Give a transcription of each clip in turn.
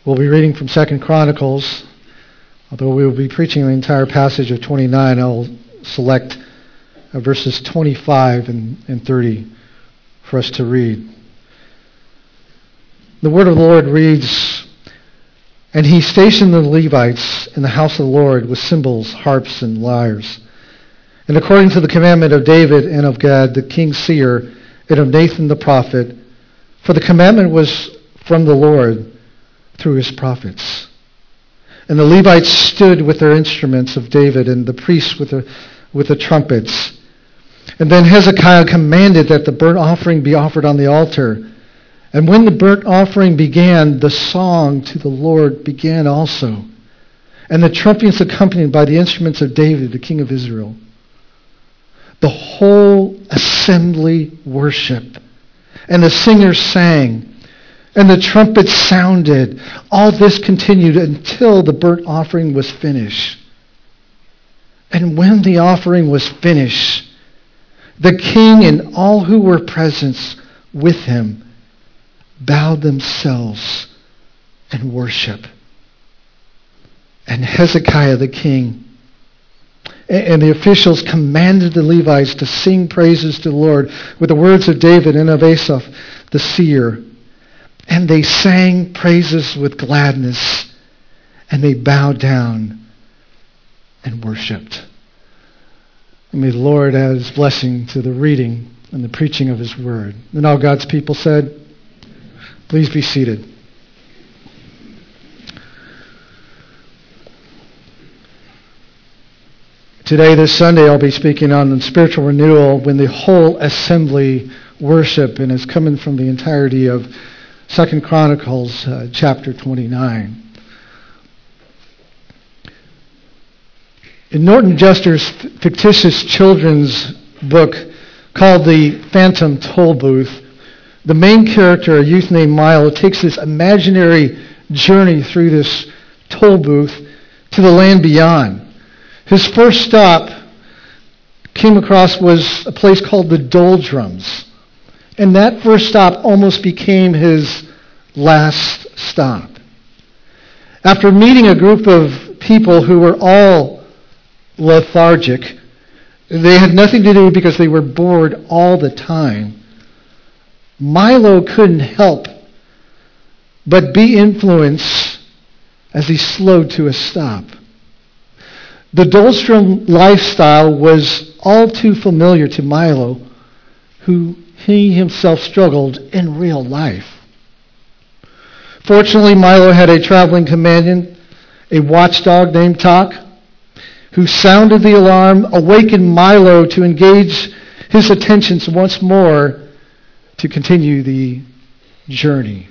We'll be reading from 2 Chronicles. Although we will be preaching the entire passage of 29, I'll select verses 25 and 30 for us to read. The word of the Lord reads, "And he stationed the Levites in the house of the Lord with cymbals, harps, and lyres. And according to the commandment of David and of Gad, the king's seer, and of Nathan the prophet, for the commandment was from the Lord through his prophets. And the Levites stood with their instruments of David, and the priests with the trumpets. And then Hezekiah commanded that the burnt offering be offered on the altar. And when the burnt offering began, the song to the Lord began also. And the trumpets accompanied by the instruments of David, the king of Israel. The whole assembly worshiped, and the singers sang, and the trumpets sounded. All this continued until the burnt offering was finished. And when the offering was finished, the king and all who were present with him bowed themselves and worshiped. And Hezekiah the king and the officials commanded the Levites to sing praises to the Lord with the words of David and of Asaph the seer. And they sang praises with gladness, and they bowed down and worshipped." And may the Lord add his blessing to the reading and the preaching of his word. And all God's people said, please be seated. Today, this Sunday, I'll be speaking on spiritual renewal when the whole assembly worship, and it's coming from the entirety of 2 Chronicles chapter 29. In Norton Juster's fictitious children's book called The Phantom Toll Booth, the main character, a youth named Milo, takes this imaginary journey through this toll booth to the land beyond. His first stop came across was a place called the Doldrums. And that first stop almost became his last stop. After meeting a group of people who were all lethargic, they had nothing to do because they were bored all the time, Milo couldn't help but be influenced as he slowed to a stop. The Doldrum lifestyle was all too familiar to Milo, who he himself struggled in real life. Fortunately, Milo had a traveling companion, a watchdog named Talk, who sounded the alarm, awakened Milo to engage his attentions once more to continue the journey.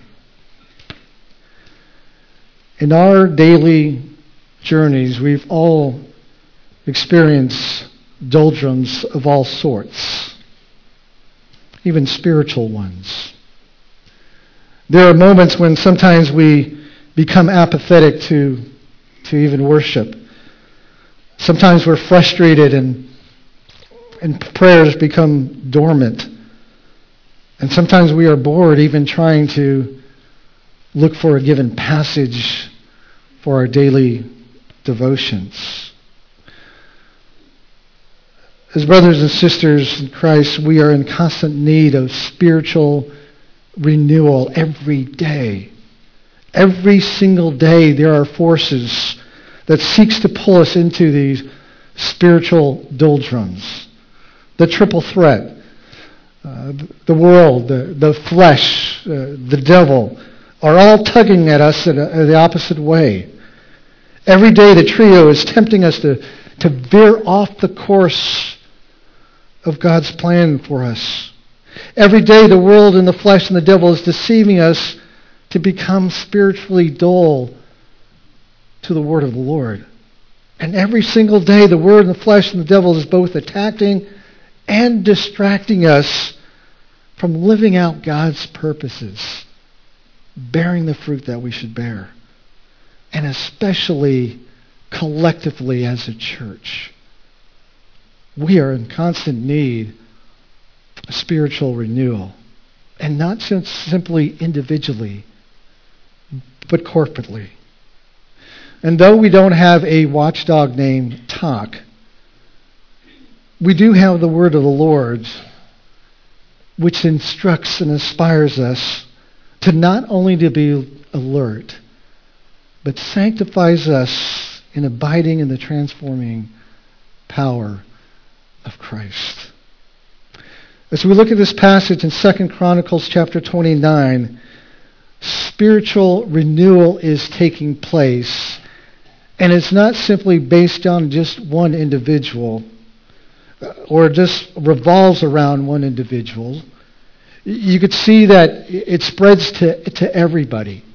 In our daily journeys, we've all experienced doldrums of all sorts, even spiritual ones. There are moments when sometimes we become apathetic to even worship. Sometimes we're frustrated and prayers become dormant. And sometimes we are bored even trying to look for a given passage for our daily devotions. As brothers and sisters in Christ, we are in constant need of spiritual renewal every day. Every single day there are forces that seeks to pull us into these spiritual doldrums. The triple threat, the world, the flesh, the devil, are all tugging at us in the opposite way. Every day the trio is tempting us to veer off the course of God's plan for us. Every day the world and the flesh and the devil is deceiving us to become spiritually dull to the word of the Lord. And every single day the word and the flesh and the devil is both attacking and distracting us from living out God's purposes, bearing the fruit that we should bear, and especially collectively as a church. We are in constant need of spiritual renewal, and not simply individually, but corporately. And though we don't have a watchdog named Talk, we do have the word of the Lord, which instructs and inspires us to not only to be alert, but sanctifies us in abiding in the transforming power of Christ. As we look at this passage in 2 Chronicles chapter 29, spiritual renewal is taking place. And it's not simply based on just one individual or just revolves around one individual. You could see that it spreads to everybody.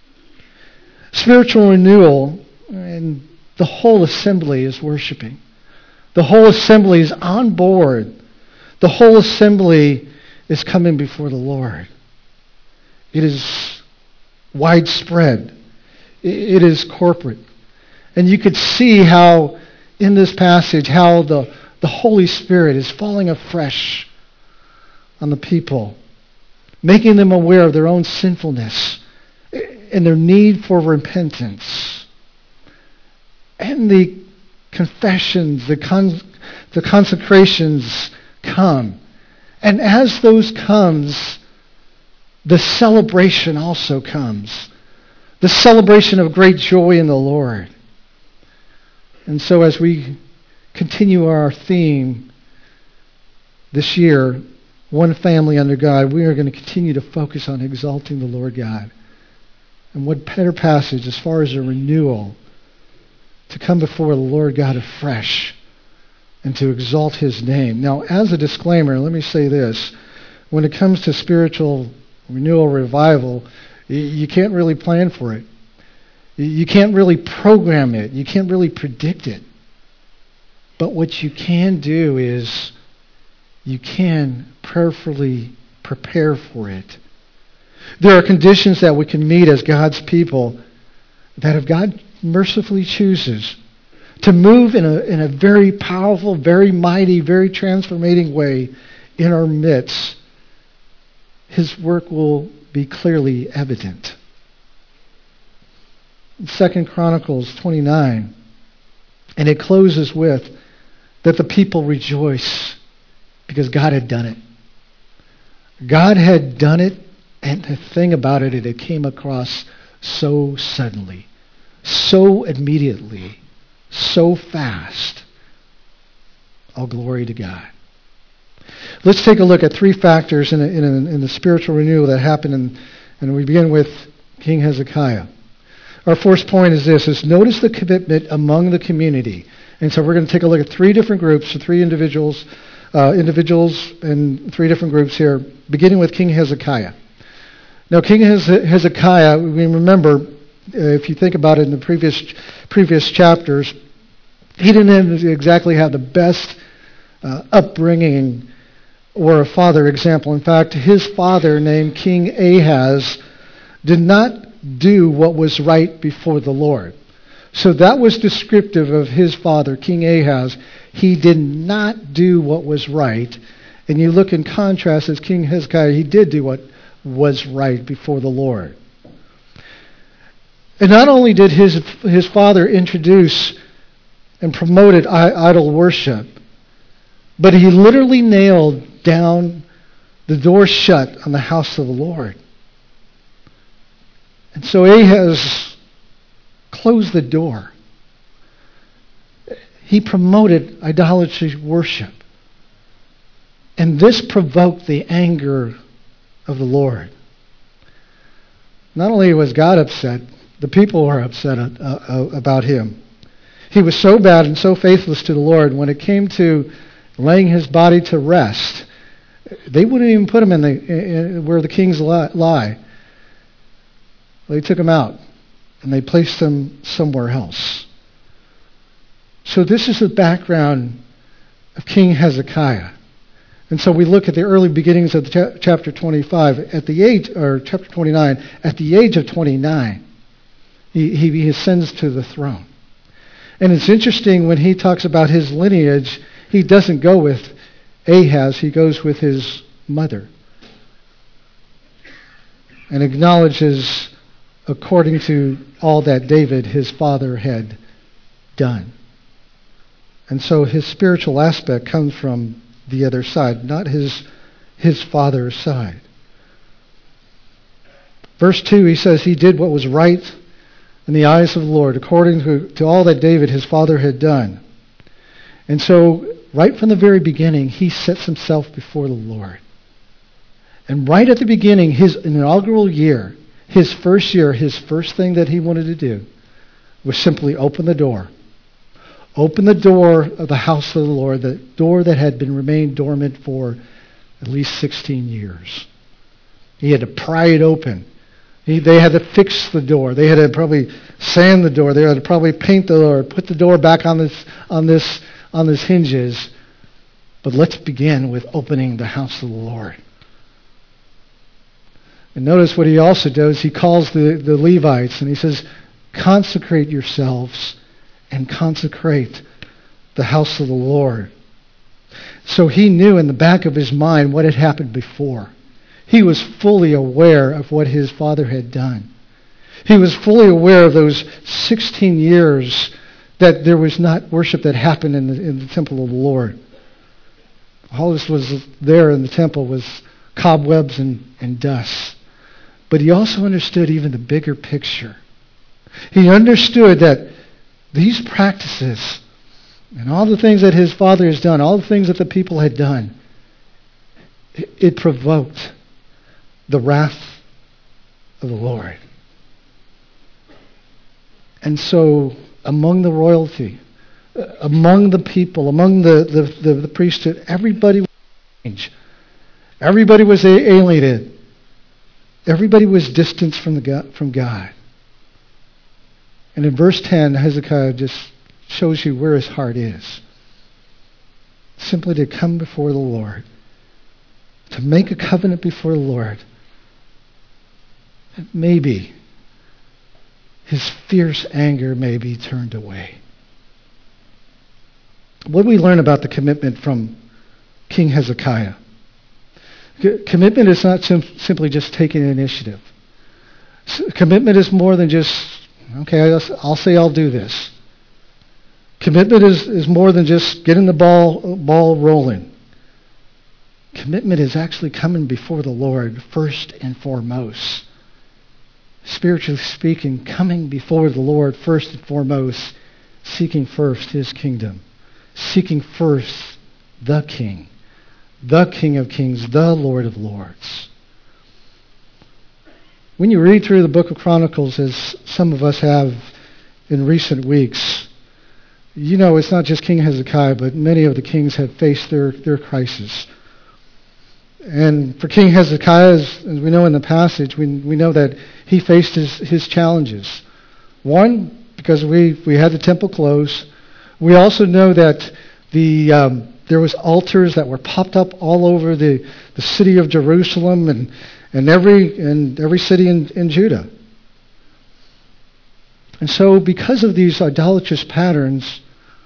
Spiritual renewal, and the whole assembly is worshiping. The whole assembly is on board. The whole assembly is coming before the Lord. It is widespread. It is corporate. And you could see how, in this passage, how the Holy Spirit is falling afresh on the people, making them aware of their own sinfulness and their need for repentance. And the confessions, the consecrations come. And as those comes, the celebration also comes. The celebration of great joy in the Lord. And so as we continue our theme this year, one family under God, we are going to continue to focus on exalting the Lord God. And what better passage as far as a renewal to come before the Lord God afresh and to exalt His name. Now, as a disclaimer, let me say this. When it comes to spiritual renewal, revival, you can't really plan for it. You can't really program it. You can't really predict it. But what you can do is you can prayerfully prepare for it. There are conditions that we can meet as God's people that if God mercifully chooses to move in a very powerful, very mighty, very transformating way in our midst, His work will be clearly evident. 2 Chronicles 29, and it closes with that the people rejoice because God had done it. God had done it, and the thing about it, it came across so suddenly, so immediately, so fast. All glory to God. Let's take a look at three factors in the spiritual renewal that happened, and we begin with King Hezekiah. Our first point is this, is notice the commitment among the community. And so we're going to take a look at three different groups, three individuals and three different groups here, beginning with King Hezekiah. Now, King Hezekiah, we remember, if you think about it in the previous chapters, he didn't exactly have the best upbringing or a father example. In fact, his father, named King Ahaz, did not do what was right before the Lord. So that was descriptive of his father, King Ahaz. He did not do what was right. And you look in contrast as King Hezekiah, he did do what was right before the Lord. And not only did his father introduce and promoted idol worship, but he literally nailed down the door shut on the house of the Lord. And so Ahaz closed the door. He promoted idolatry worship. And this provoked the anger of the Lord. Not only was God upset, the people were upset about him. He was so bad and so faithless to the Lord, when it came to laying his body to rest, they wouldn't even put him in where the kings lie. They took him out and they placed him somewhere else. So this is the background of King Hezekiah. And so we look at the early beginnings of chapter 25. Chapter 29, at the age of 29, he ascends to the throne. And it's interesting when he talks about his lineage, he doesn't go with Ahaz, he goes with his mother. And acknowledges according to all that David, his father, had done. And so his spiritual aspect comes from the other side, not his father's side. Verse 2, he says he did what was right in the eyes of the Lord, according to all that David, his father, had done. And so, right from the very beginning, he sets himself before the Lord. And right at the beginning, his inaugural year, his first year, his first thing that he wanted to do was simply open the door. Open the door of the house of the Lord, the door that had remained dormant for at least 16 years. He had to pry it open. They had to fix the door. They had to probably sand the door. They had to probably paint the door, put the door back on this hinges. But let's begin with opening the house of the Lord. And notice what he also does. He calls the Levites and he says, consecrate yourselves and consecrate the house of the Lord. So he knew in the back of his mind what had happened before. He was fully aware of what his father had done. He was fully aware of those 16 years that there was not worship that happened in the temple of the Lord. All this was there in the temple was cobwebs and dust. But he also understood even the bigger picture. He understood that these practices and all the things that his father has done, all the things that the people had done, it provoked the wrath of the Lord. And so among the royalty, among the people, among the priesthood, everybody was changed. Everybody was alienated. Everybody was distanced from God. And in verse 10, Hezekiah just shows you where his heart is. Simply to come before the Lord, to make a covenant before the Lord. That maybe his fierce anger may be turned away. What do we learn about the commitment from King Hezekiah? Commitment is not simply just taking initiative. Commitment is more than just, okay, I'll say I'll do this. Commitment is more than just getting the ball rolling. Commitment is actually coming before the Lord first and foremost. Spiritually speaking, coming before the Lord first and foremost, seeking first his kingdom, seeking first the King of Kings, the Lord of Lords. When you read through the book of Chronicles, as some of us have in recent weeks, you know it's not just King Hezekiah, but many of the kings have faced their crisis. And for King Hezekiah, as we know in the passage, we know that he faced his challenges. One, because we had the temple closed. We also know that there was altars that were popped up all over the city of Jerusalem and every city in Judah. And so because of these idolatrous patterns,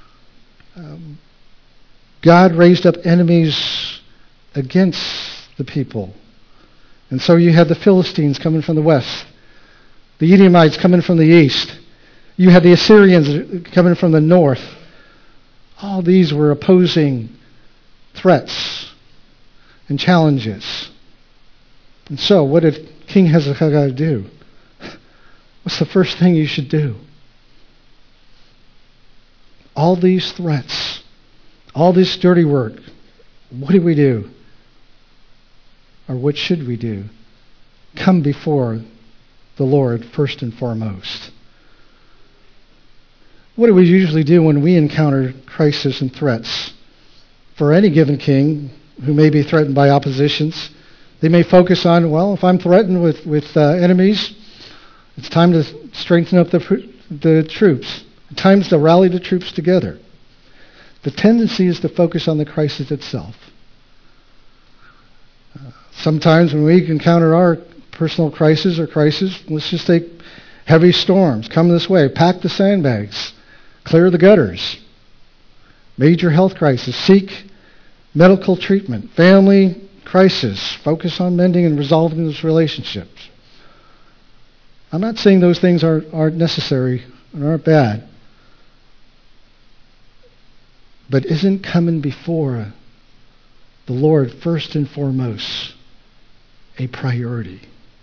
God raised up enemies against the people. And so you had the Philistines coming from the west, the Edomites coming from the east, you had the Assyrians coming from the north. All these were opposing threats and challenges. And so what did King Hezekiah do? What's the first thing you should do? All these threats, all this dirty work, what do we do? Or what should we do? Come before the Lord first and foremost. What do we usually do when we encounter crisis and threats? For any given king who may be threatened by oppositions, they may focus on, well, if I'm threatened with enemies, it's time to strengthen up the troops. It's time to rally the troops together. The tendency is to focus on the crisis itself. Sometimes when we encounter our personal crisis, let's just take heavy storms. Come this way. Pack the sandbags. Clear the gutters. Major health crisis. Seek medical treatment. Family crisis. Focus on mending and resolving those relationships. I'm not saying those things aren't necessary and aren't bad. But isn't coming before the Lord first and foremost a priority?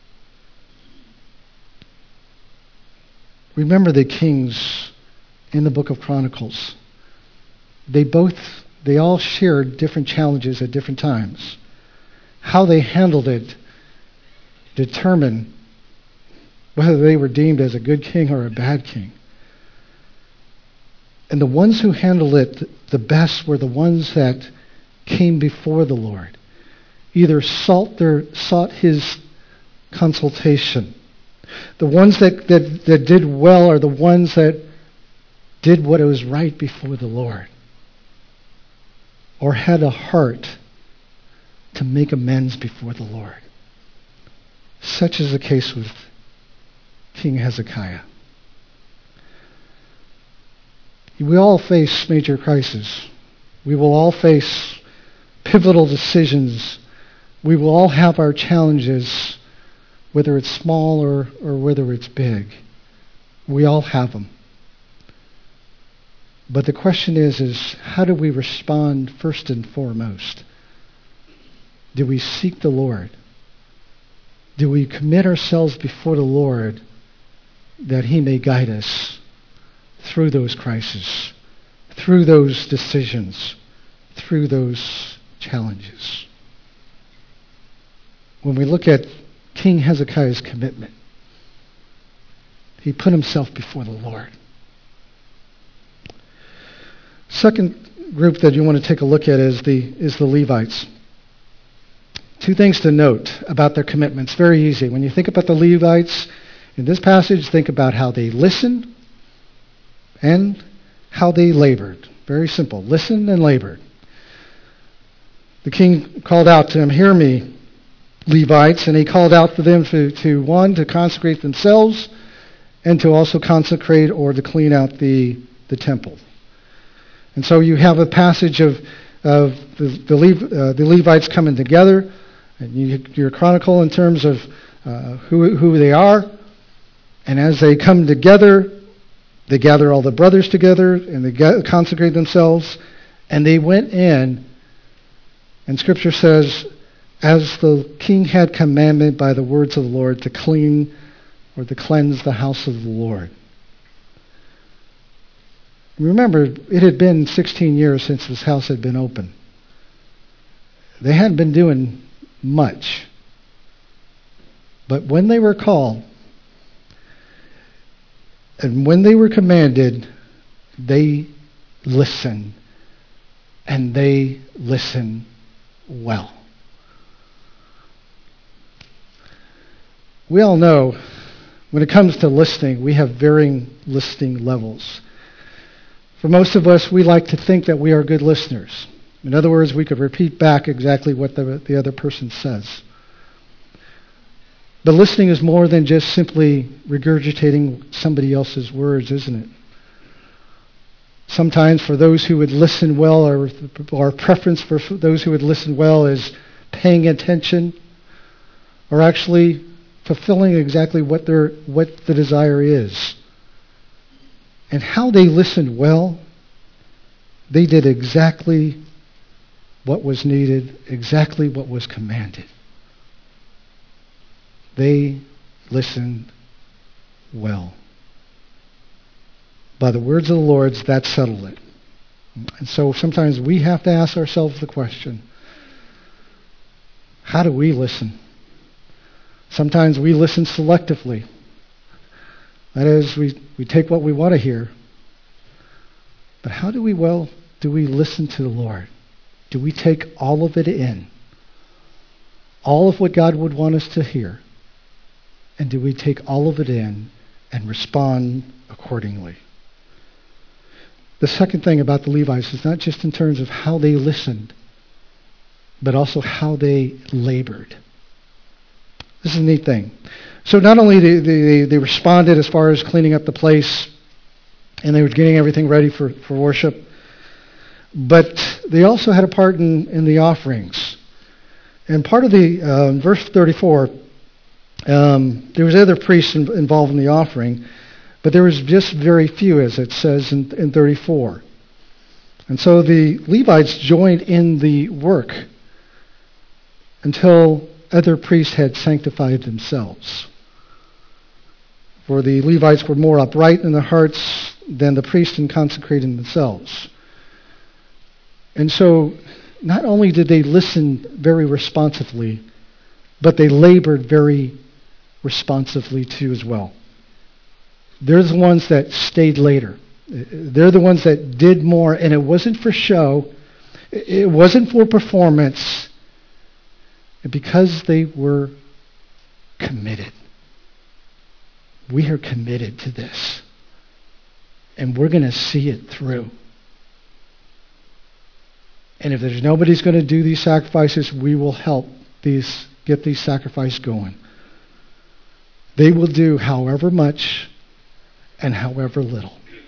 Remember the kings in the book of Chronicles. They all shared different challenges at different times. How they handled it determined whether they were deemed as a good king or a bad king. And the ones who handled it the best were the ones that came before the Lord, either sought his consultation. The ones that did well are the ones that did what was right before the Lord, or had a heart to make amends before the Lord. Such is the case with King Hezekiah. We all face major crises. We will all face pivotal decisions. We will all have our challenges, whether it's small or whether it's big. We all have them. But the question is how do we respond first and foremost? Do we seek the Lord? Do we commit ourselves before the Lord that He may guide us through those crises, through those decisions, through those challenges? When we look at King Hezekiah's commitment, he put himself before the Lord. Second group that you want to take a look at is the Levites. Two things to note about their commitments. Very easy. When you think about the Levites in this passage, think about how they listened and how they labored. Very simple. Listened and labored. The king called out to them, "Hear me, Levites," and he called out to them to consecrate themselves and to also consecrate or to clean out the temple. And so you have a passage of the Levites coming together, and your chronicle in terms of who they are. And as they come together, they gather all the brothers together and they consecrate themselves. And they went in, and Scripture says, as the king had commanded by the words of the Lord, to clean or to cleanse the house of the Lord. Remember, it had been 16 years since this house had been open. They hadn't been doing much. But when they were called, and when they were commanded, they listened. And they listened well. We all know when it comes to listening, we have varying listening levels. For most of us, we like to think that we are good listeners. In other words, we could repeat back exactly what the other person says. But listening is more than just simply regurgitating somebody else's words, isn't it? Sometimes for those who would listen well, or our preference for those who would listen well is paying attention, or actually fulfilling exactly what the desire is. And how they listened well, they did exactly what was needed, exactly what was commanded. They listened well. By the words of the Lord, that settled it. And so sometimes we have to ask ourselves the question, how do we listen? Sometimes we listen selectively. That is, we take what we want to hear. But how do we listen to the Lord? Do we take all of it in? All of what God would want us to hear? And do we take all of it in and respond accordingly? The second thing about the Levites is not just in terms of how they listened, but also how they labored. This is a neat thing. So not only they responded as far as cleaning up the place, and they were getting everything ready for worship, but they also had a part in the offerings. And part of the verse 34, There was other priests involved in the offering, but there was just very few, as it says in 34. And so the Levites joined in the work until other priests had sanctified themselves. For the Levites were more upright in their hearts than the priests in consecrating themselves. And so not only did they listen very responsively, but they labored very responsively too as well. They're the ones that stayed later. They're the ones that did more, and it wasn't for show. It wasn't for performance. Because they were committed. We are committed to this. And we're going to see it through. And if there's nobody's going to do these sacrifices, we will help get these sacrifices going. They will do however much and however little.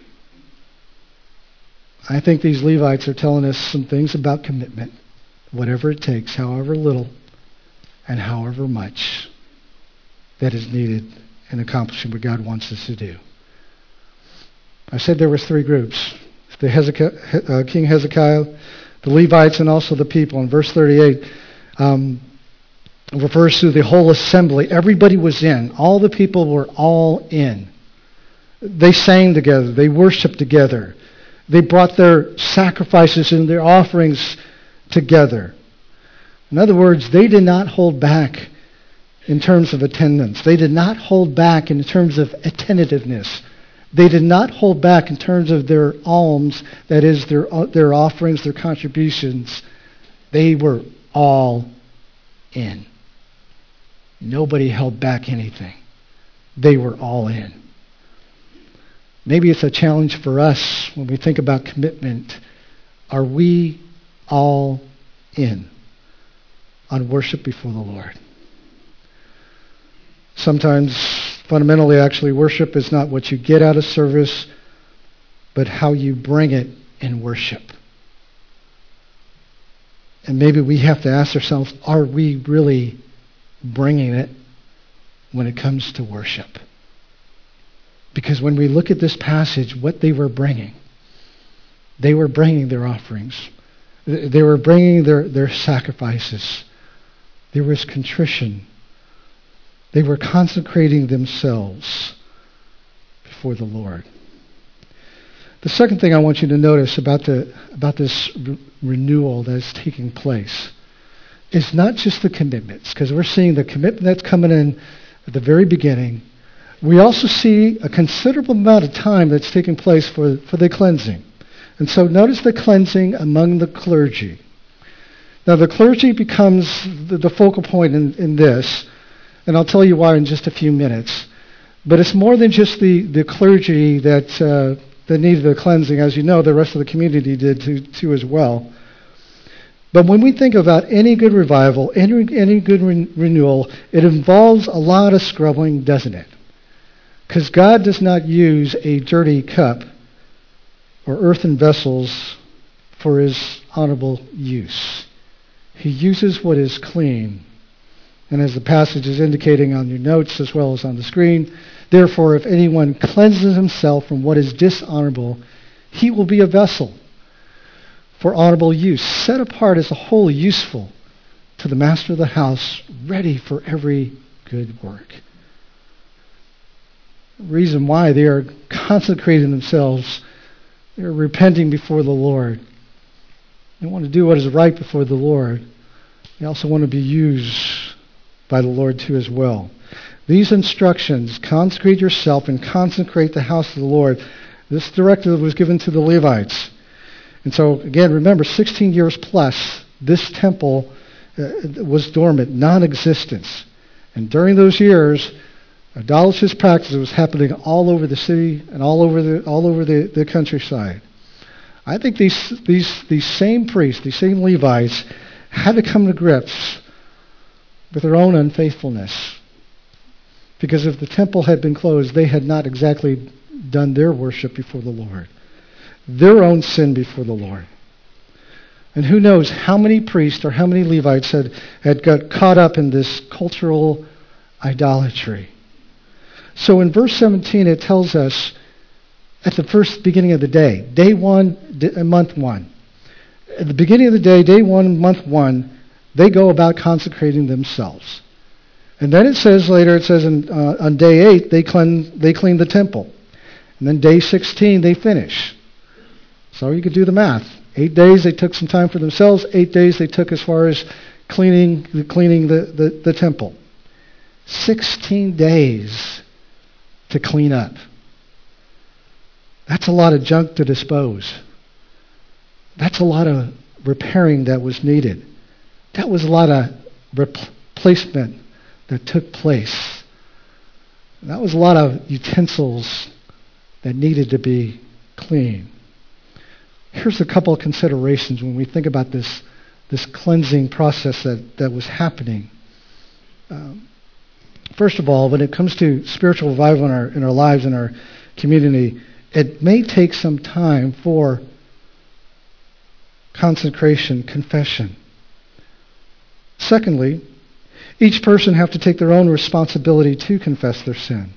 I think these Levites are telling us some things about commitment. Whatever it takes, however little and however much that is needed in accomplishing what God wants us to do. I said there was three groups. King Hezekiah, the Levites, and also the people. In verse 38, refers to the whole assembly. Everybody was in. All the people were all in. They sang together. They worshiped together. They brought their sacrifices and their offerings together. In other words, they did not hold back in terms of attendance. They did not hold back in terms of attentiveness. They did not hold back in terms of their alms, that is, their offerings, their contributions. They were all in. Nobody held back anything. They were all in. Maybe it's a challenge for us when we think about commitment. Are we all in on worship before the Lord? Sometimes, fundamentally, actually, worship is not what you get out of service, but how you bring it in worship. And maybe we have to ask ourselves, are we really bringing it when it comes to worship? Because when we look at this passage, what they were bringing their offerings. They were bringing their sacrifices. There was contrition. They were consecrating themselves before the Lord. The second thing I want you to notice about this renewal that is taking place is not just the commitments, because we're seeing the commitment that's coming in at the very beginning. We also see a considerable amount of time that's taking place for the cleansing. And so notice the cleansing among the clergy. Now the clergy becomes the focal point in this, and I'll tell you why in just a few minutes. But it's more than just the clergy that needed the cleansing. As you know, the rest of the community did too as well. But when we think about any good revival, any good renewal, it involves a lot of scrubbing, doesn't it? Because God does not use a dirty cup or earthen vessels for his honorable use. He uses what is clean. And as the passage is indicating on your notes as well as on the screen, therefore, if anyone cleanses himself from what is dishonorable, he will be a vessel for honorable use, set apart as a wholly useful to the master of the house, ready for every good work. The reason why they are consecrating themselves, they are repenting before the Lord. They want to do what is right before the Lord. They also want to be used by the Lord too as well. These instructions, consecrate yourself and consecrate the house of the Lord, this directive was given to the Levites. And so, again, remember, 16 years plus, this temple was dormant, non-existence. And during those years, idolatrous practice was happening all over the city and all over the countryside. I think these same priests, these same Levites, had to come to grips with their own unfaithfulness. Because if the temple had been closed, they had not exactly done their worship before the Lord. Their own sin before the Lord. And who knows how many priests or how many Levites had got caught up in this cultural idolatry. So in verse 17 it tells us at the first beginning of the day 1, month 1. At the beginning of the day 1, month 1, they go about consecrating themselves. And then it says later, on day 8, they clean the temple. And then day 16, they finish. So you could do the math. 8 days they took some time for themselves. 8 days they took as far as cleaning the temple. 16 days to clean up. That's a lot of junk to dispose. That's a lot of repairing that was needed. That was a lot of replacement that took place. That was a lot of utensils that needed to be cleaned. Here's a couple of considerations when we think about this cleansing process that was happening. First of all, when it comes to spiritual revival in our lives, in our community, it may take some time for consecration, confession. Secondly, each person have to take their own responsibility to confess their sin.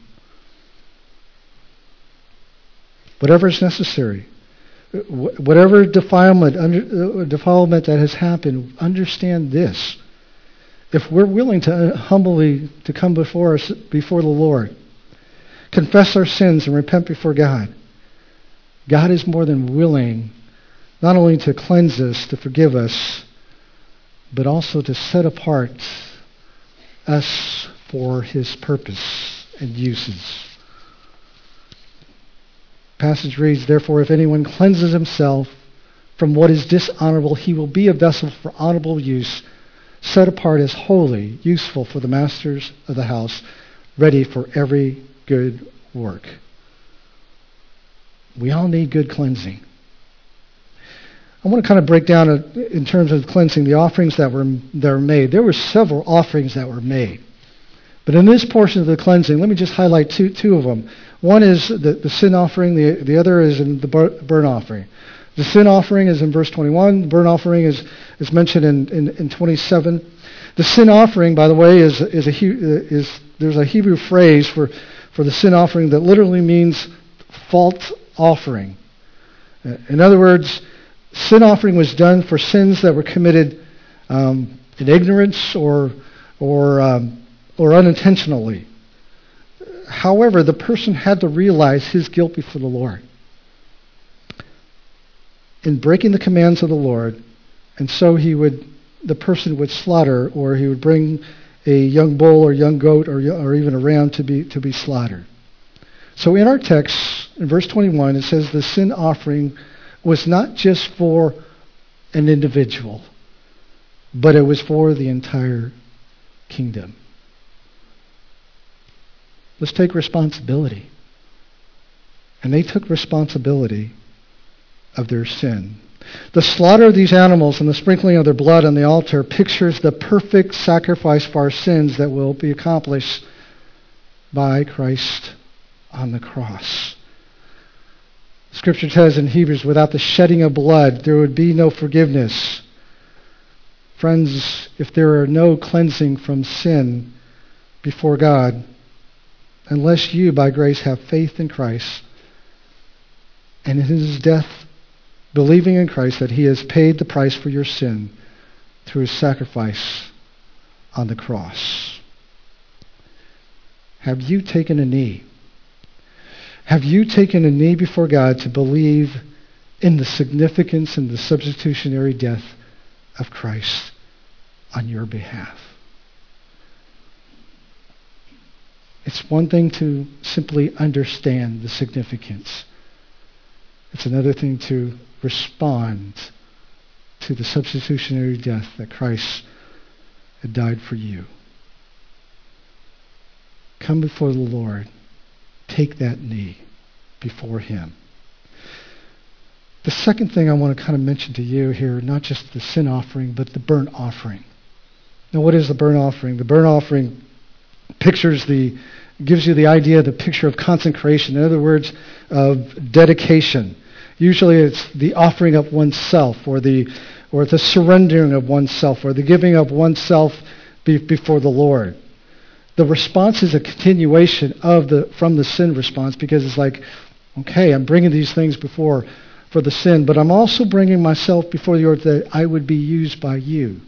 Whatever is necessary. Whatever defilement that has happened, understand this. If we're willing to humbly to come before the Lord, confess our sins and repent before God, God is more than willing not only to cleanse us, to forgive us, but also to set apart us for His purpose and uses. The passage reads, "Therefore, if anyone cleanses himself from what is dishonorable, he will be a vessel for honorable use, set apart as holy, useful for the masters of the house, ready for every good work." We all need good cleansing. I want to kind of break down in terms of cleansing the offerings that were made. There were several offerings that were made. But in this portion of the cleansing, let me just highlight two of them. One is the sin offering. The other is in the burnt offering. The sin offering is in verse 21. The burnt offering is mentioned in 27. The sin offering, by the way, is there's a Hebrew phrase for the sin offering that literally means fault offering. In other words, sin offering was done for sins that were committed in ignorance or unintentionally. However, the person had to realize his guilt before the Lord in breaking the commands of the Lord, and so the person would slaughter, or he would bring a young bull or young goat or even a ram to be slaughtered. So in our text, in verse 21, it says the sin offering was not just for an individual, but it was for the entire kingdom. Let's take responsibility. And they took responsibility of their sin. The slaughter of these animals and the sprinkling of their blood on the altar pictures the perfect sacrifice for our sins that will be accomplished by Christ on the cross. Scripture says in Hebrews, without the shedding of blood, there would be no forgiveness. Friends, if there are no cleansing from sin before God, unless you, by grace, have faith in Christ and in His death, believing in Christ that He has paid the price for your sin through His sacrifice on the cross. Have you taken a knee? Have you taken a knee before God to believe in the significance and the substitutionary death of Christ on your behalf? It's one thing to simply understand the significance. It's another thing to respond to the substitutionary death that Christ had died for you. Come before the Lord. Take that knee before Him. The second thing I want to kind of mention to you here, not just the sin offering, but the burnt offering. Now, what is the burnt offering? The burnt offering gives you the idea, the picture of consecration. In other words, of dedication. Usually it's the offering of oneself, or the surrendering of oneself, or the giving of oneself before the Lord. The response is a continuation from the sin response, because it's like, okay, I'm bringing these things before for the sin, but I'm also bringing myself before the Lord that I would be used by you.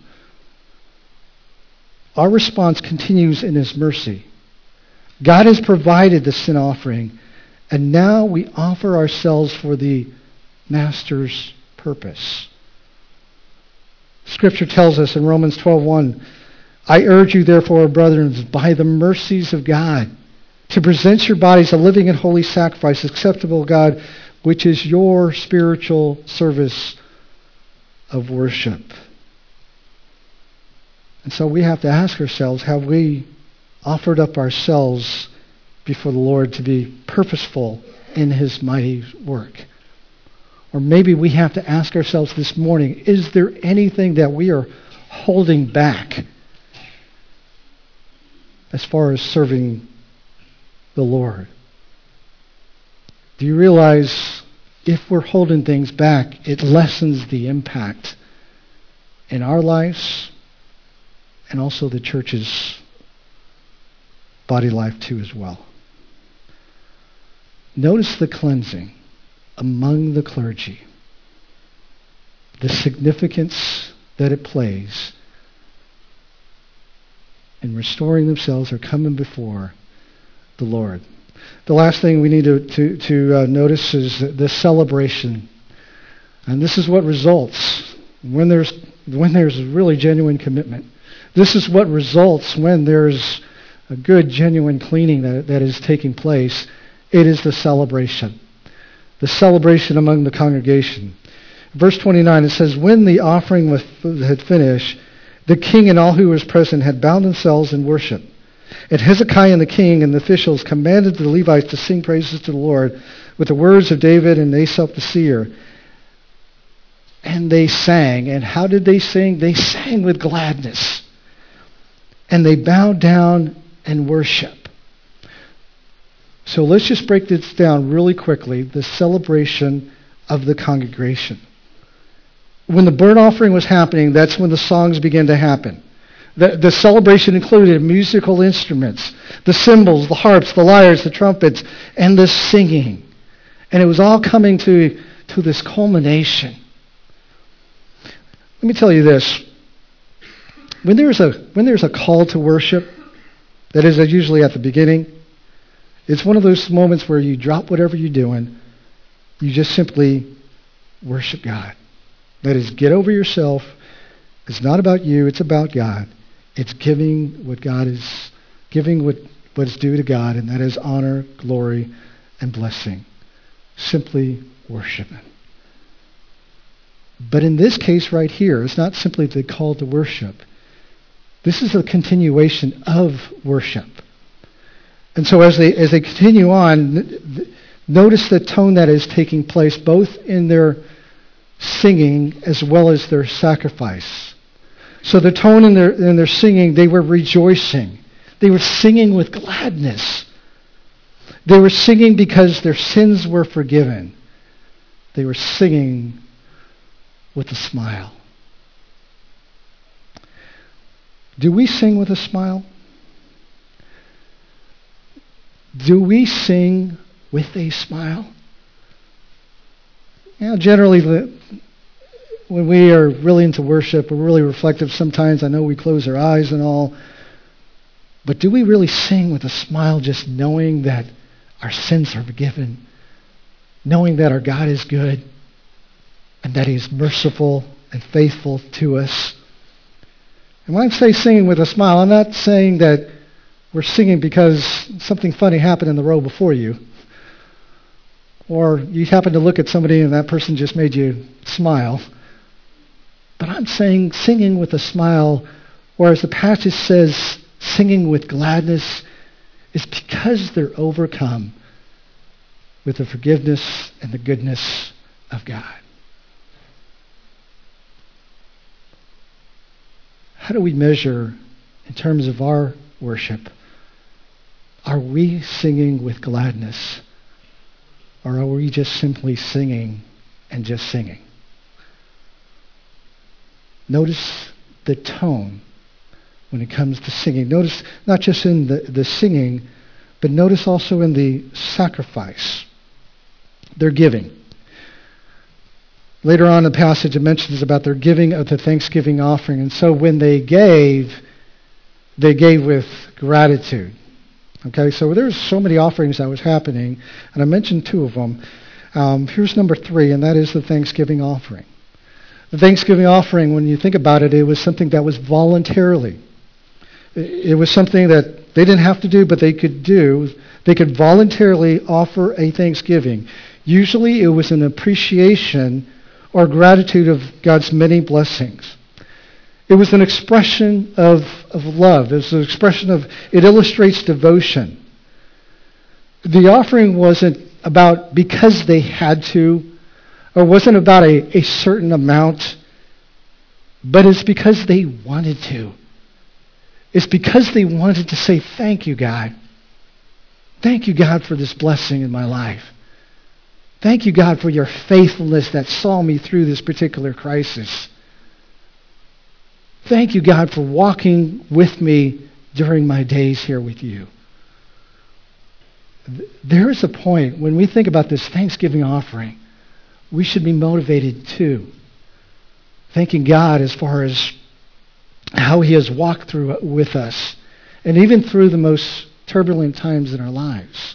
Our response continues in His mercy. God has provided the sin offering, and now we offer ourselves for the Master's purpose. Scripture tells us in Romans 12:1, I urge you, therefore, brethren, by the mercies of God, to present your bodies a living and holy sacrifice, acceptable to God, which is your spiritual service of worship. And so we have to ask ourselves, have we offered up ourselves before the Lord to be purposeful in His mighty work? Or maybe we have to ask ourselves this morning, is there anything that we are holding back as far as serving the Lord? Do you realize if we're holding things back, it lessens the impact in our lives and also the church's body life too as well? Notice the cleansing among the clergy, the significance that it plays in restoring themselves or coming before the Lord. The last thing we need to notice is the celebration. And this is what results when there's really genuine commitment. This is what results when there's a good, genuine cleaning that is taking place. It is the celebration. The celebration among the congregation. Verse 29, it says, when the offering had finished, the king and all who was present had bound themselves in worship. And Hezekiah and the king and the officials commanded the Levites to sing praises to the Lord with the words of David and Asaph the seer. And they sang. And how did they sing? They sang with gladness. And they bowed down and worship. So let's just break this down really quickly. The celebration of the congregation. When the burnt offering was happening, that's when the songs began to happen. The celebration included musical instruments, the cymbals, the harps, the lyres, the trumpets, and the singing. And it was all coming to this culmination. Let me tell you this. When there's a call to worship, that is usually at the beginning, it's one of those moments where you drop whatever you're doing, you just simply worship God. That is, get over yourself. It's not about you, it's about God. It's giving what is due to God, and that is honor, glory, and blessing. Simply worship Him. But in this case right here, it's not simply the call to worship. This is a continuation of worship. And so as they continue on, notice the tone that is taking place both in their singing as well as their sacrifice. So the tone in their singing, they were rejoicing. They were singing with gladness. They were singing because their sins were forgiven. They were singing with a smile. Do we sing with a smile? Do we sing with a smile? Generally, when we are really into worship, we're really reflective. Sometimes I know we close our eyes and all. But do we really sing with a smile, just knowing that our sins are forgiven, knowing that our God is good, and that He's merciful and faithful to us? And when I say singing with a smile, I'm not saying that we're singing because something funny happened in the row before you, or you happen to look at somebody and that person just made you smile. But I'm saying singing with a smile, or as the passage says, singing with gladness, is because they're overcome with the forgiveness and the goodness of God. How do we measure in terms of our worship? Are we singing with gladness? Or are we just simply singing and just singing? Notice the tone when it comes to singing. Notice not just in the singing, but notice also in the sacrifice. Their giving. Later on in the passage, it mentions about their giving of the thanksgiving offering. And so when they gave with gratitude. Okay, so there's so many offerings that was happening, and I mentioned two of them. Here's number 3, and that is the thanksgiving offering. The thanksgiving offering, when you think about it, it was something that was voluntarily. It was something that they didn't have to do, but they could do. They could voluntarily offer a thanksgiving. Usually it was an appreciation or gratitude of God's many blessings. It was an expression of love. It was an expression of, it illustrates devotion. The offering wasn't about because they had to, or wasn't about a certain amount, but it's because they wanted to. It's because they wanted to say, thank you, God. Thank you, God, for this blessing in my life. Thank you, God, for your faithfulness that saw me through this particular crisis. Thank you, God, for walking with me during my days here with you. There is a point when we think about this Thanksgiving offering, we should be motivated too. Thanking God as far as how He has walked through with us, and even through the most turbulent times in our lives.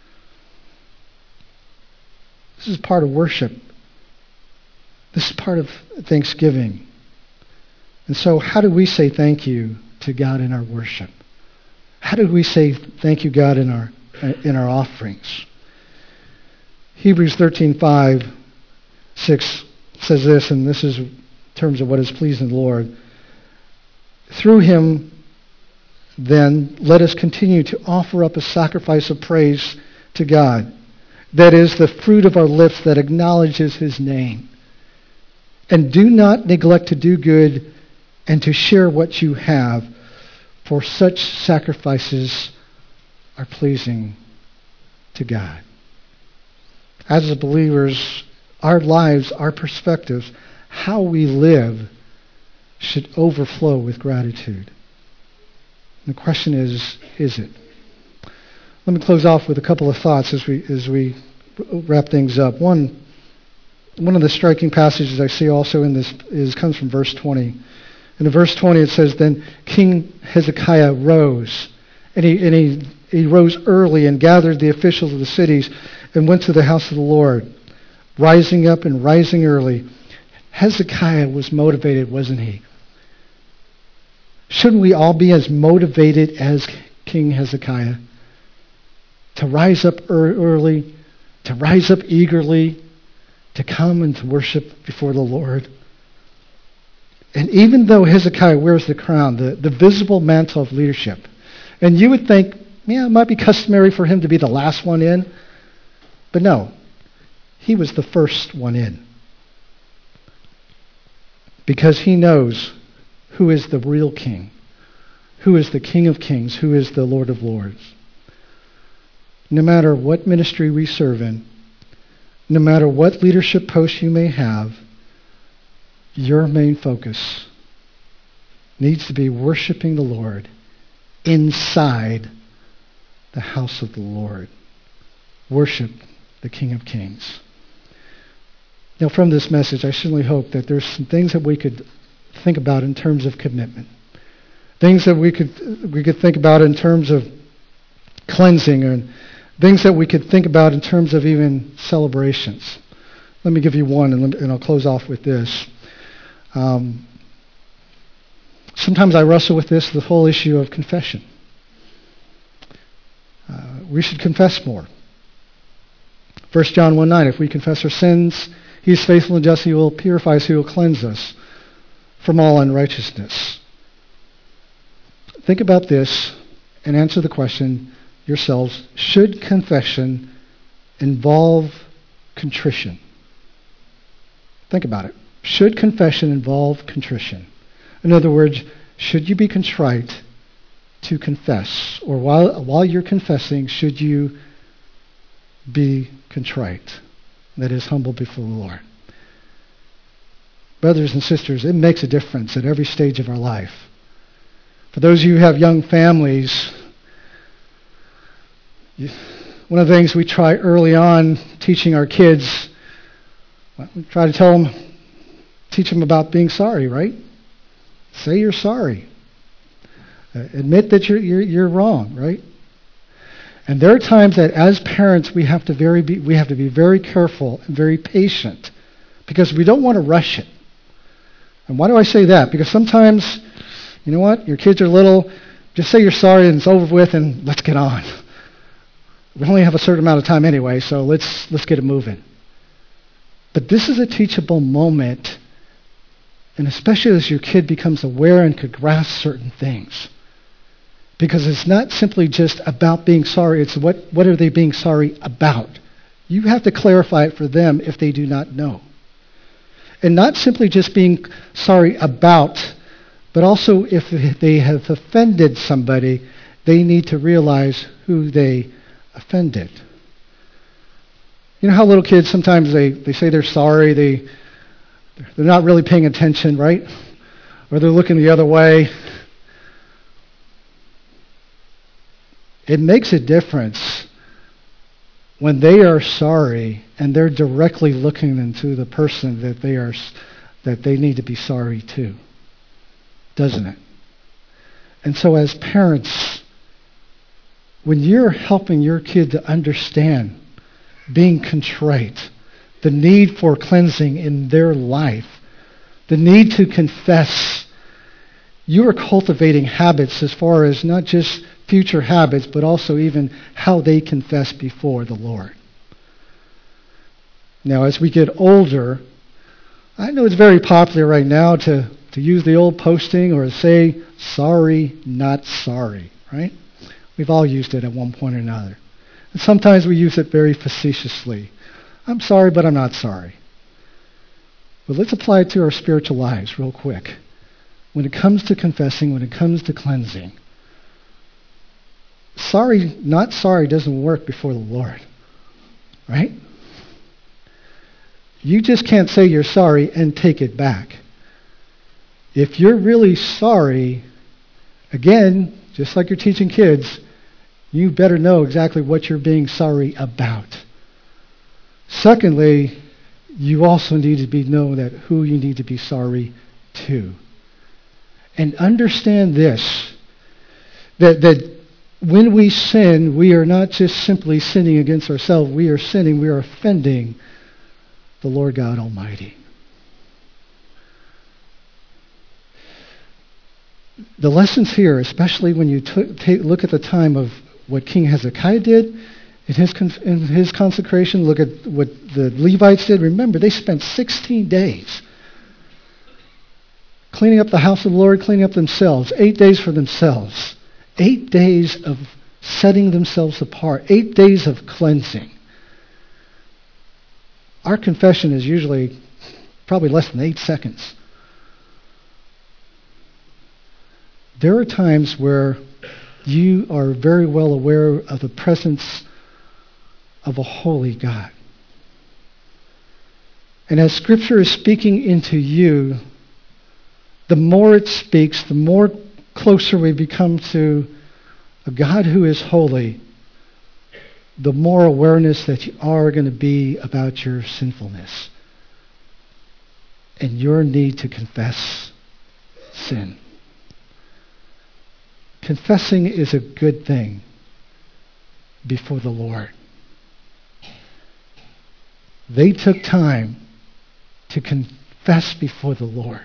This is part of worship. This is part of Thanksgiving. And so how do we say thank you to God in our worship? How do we say thank you, God, in our offerings? Hebrews 13:5, 6 says this, and this is in terms of what is pleasing the Lord. Through Him, then, let us continue to offer up a sacrifice of praise to God. That is the fruit of our lips that acknowledges His name. And do not neglect to do good and to share what you have, for such sacrifices are pleasing to God. As believers, our lives, our perspectives, how we live should overflow with gratitude. The question is it? Let me close off with a couple of thoughts as we wrap things up. One of the striking passages I see also in this comes from verse 20. And in verse 20 it says, Then King Hezekiah rose, and he rose early and gathered the officials of the cities and went to the house of the Lord. Rising up and rising early, Hezekiah was motivated, wasn't he? Shouldn't we all be as motivated as King Hezekiah? To rise up early, to rise up eagerly, to come and to worship before the Lord. And even though Hezekiah wears the crown, the visible mantle of leadership, and you would think, yeah, it might be customary for him to be the last one in, but no, he was the first one in. Because he knows who is the real king, who is the King of Kings, who is the Lord of Lords. No matter what ministry we serve in, no matter what leadership post you may have, your main focus needs to be worshiping the Lord inside the house of the Lord. Worship the King of Kings. Now, from this message, I certainly hope that there's some things that we could think about in terms of commitment. Things that we could think about in terms of cleansing, and things that we could think about in terms of even celebrations. Let me give you one, and I'll close off with this. Sometimes I wrestle with the whole issue of confession. We should confess more. 1 John 1:9, if we confess our sins, He is faithful and just, He will purify us, He will cleanse us from all unrighteousness. Think about this and answer the question yourselves. Should confession involve contrition? Think about it. Should confession involve contrition? In other words, should you be contrite to confess? Or while you're confessing, should you be contrite? That is, humble before the Lord. Brothers and sisters, it makes a difference at every stage of our life. For those of you who have young families, one of the things we try early on teaching our kids, we try to teach them about being sorry, right? Say you're sorry. Admit that you're wrong, right? And there are times that as parents we have to be very careful and very patient because we don't want to rush it. And why do I say that? Because sometimes, you know what? Your kids are little. Just say you're sorry and it's over with, and let's get on. We only have a certain amount of time anyway, so let's get it moving. But this is a teachable moment, and especially as your kid becomes aware and could grasp certain things. Because it's not simply just about being sorry, it's what are they being sorry about. You have to clarify it for them if they do not know. And not simply just being sorry about, but also if they have offended somebody, they need to realize who they offended. You know how little kids sometimes they say they're sorry, they're not really paying attention, right? Or they're looking the other way. It makes a difference when they are sorry and they're directly looking into the person that they need to be sorry to, doesn't it? And so as parents, when you're helping your kid to understand being contrite, the need for cleansing in their life, the need to confess, you are cultivating habits as far as not just future habits, but also even how they confess before the Lord. Now, as we get older, I know it's very popular right now to use the old posting or say, sorry, not sorry, right? We've all used it at one point or another. And sometimes we use it very facetiously. I'm sorry, but I'm not sorry. But let's apply it to our spiritual lives real quick. When it comes to confessing, when it comes to cleansing, sorry, not sorry doesn't work before the Lord, right? You just can't say you're sorry and take it back. If you're really sorry, again, just like you're teaching kids, you better know exactly what you're being sorry about. Secondly, you also need to know that who you need to be sorry to. And understand this, that when we sin, we are not just simply sinning against ourselves. We are offending the Lord God Almighty. The lessons here, especially when you look at the time of what King Hezekiah did in his consecration, look at what the Levites did. Remember, they spent 16 days cleaning up the house of the Lord, cleaning up themselves, 8 days for themselves, 8 days of setting themselves apart, 8 days of cleansing. Our confession is usually probably less than 8 seconds. There are times where you are very well aware of the presence of a holy God. And as Scripture is speaking into you, the more it speaks, the more closer we become to a God who is holy, the more awareness that you are going to be about your sinfulness and your need to confess sin. Confessing is a good thing before the Lord. They took time to confess before the Lord.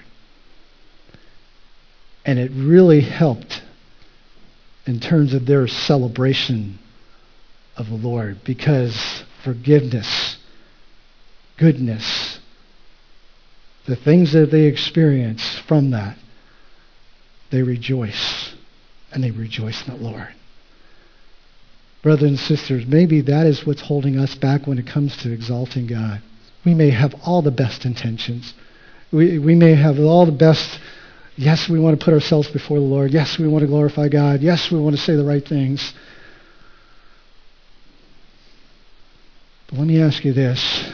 And it really helped in terms of their celebration of the Lord, because forgiveness, goodness, the things that they experience from that, they rejoice, and they rejoice in the Lord. Brothers and sisters, maybe that is what's holding us back when it comes to exalting God. We may have all the best intentions. We may have all the best. Yes, we want to put ourselves before the Lord. Yes, we want to glorify God. Yes, we want to say the right things. But let me ask you this.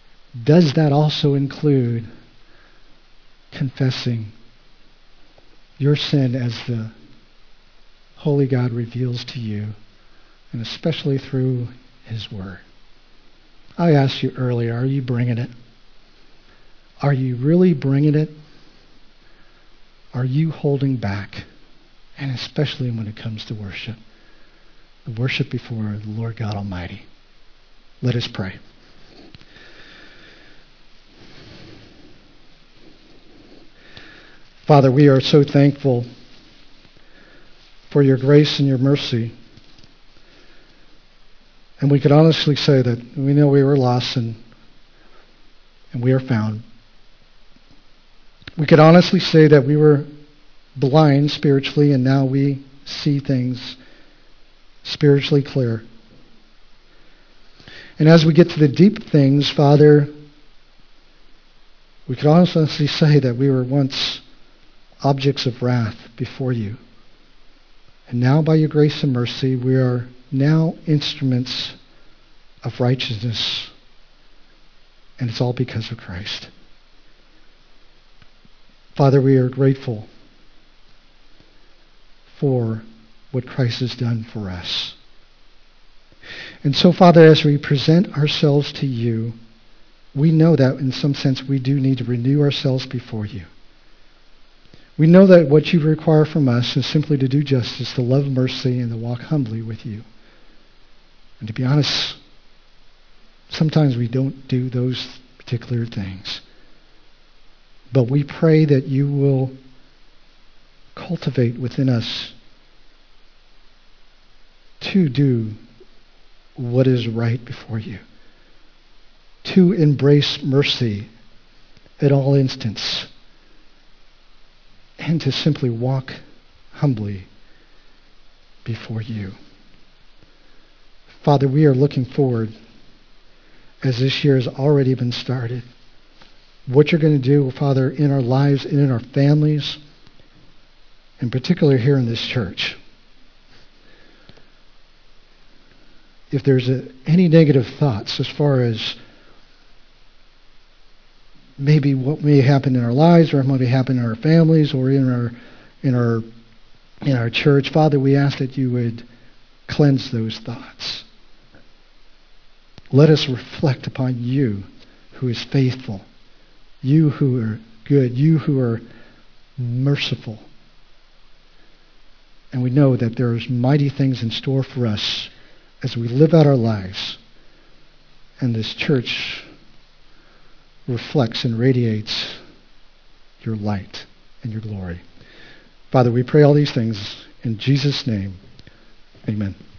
Does that also include confessing your sin as the Holy God reveals to you, and especially through His Word. I asked you earlier, are you bringing it? Are you really bringing it? Are you holding back? And especially when it comes to worship. The worship before the Lord God Almighty. Let us pray. Father, we are so thankful for your grace and your mercy. And we could honestly say that we know we were lost and we are found. We could honestly say that we were blind spiritually and now we see things spiritually clear. And as we get to the deep things, Father, we could honestly say that we were once objects of wrath before you. And now by your grace and mercy, we are now instruments of righteousness. And it's all because of Christ. Father, we are grateful for what Christ has done for us. And so, Father, as we present ourselves to you, we know that in some sense we do need to renew ourselves before you. We know that what you require from us is simply to do justice, to love mercy, and to walk humbly with you. And to be honest, sometimes we don't do those particular things. But we pray that you will cultivate within us to do what is right before you, to embrace mercy at all instants, and to simply walk humbly before you. Father, we are looking forward, as this year has already been started, what you're going to do, Father, in our lives and in our families, in particular here in this church. If there's any negative thoughts as far as maybe what may happen in our lives or what may happen in our families or in our church, Father, we ask that you would cleanse those thoughts. Let us reflect upon you who is faithful, you who are good, you who are merciful. And we know that there's mighty things in store for us as we live out our lives. And this church reflects and radiates your light and your glory. Father, we pray all these things in Jesus' name. Amen.